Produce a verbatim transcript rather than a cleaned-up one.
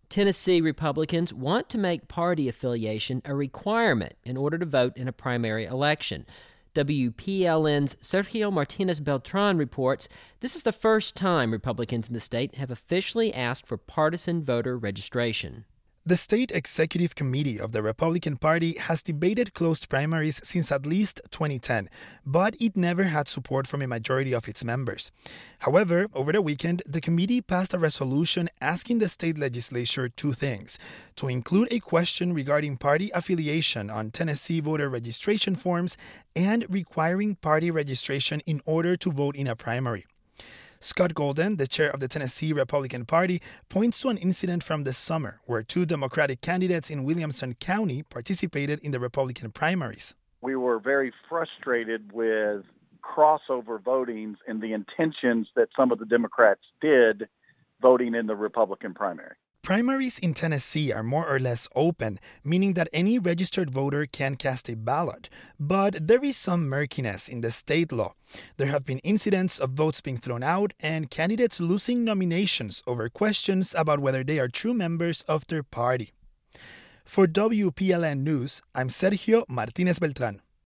Tennessee Republicans want to make party affiliation a requirement in order to vote in a primary election. W P L N's Sergio Martinez Beltran reports this is the first time Republicans in the state have officially asked for partisan voter registration. The State Executive Committee of the Republican Party has debated closed primaries since at least twenty ten, but it never had support from a majority of its members. However, over the weekend, the committee passed a resolution asking the state legislature two things: to include a question regarding party affiliation on Tennessee voter registration forms and requiring party registration in order to vote in a primary. Scott Golden, the chair of the Tennessee Republican Party, points to an incident from this summer where two Democratic candidates in Williamson County participated in the Republican primaries. We were very frustrated with crossover votings and the intentions that some of the Democrats did voting in the Republican primary. Primaries in Tennessee are more or less open, meaning that any registered voter can cast a ballot. But there is some murkiness in the state law. There have been incidents of votes being thrown out and candidates losing nominations over questions about whether they are true members of their party. For W P L N News, I'm Sergio Martinez Beltran.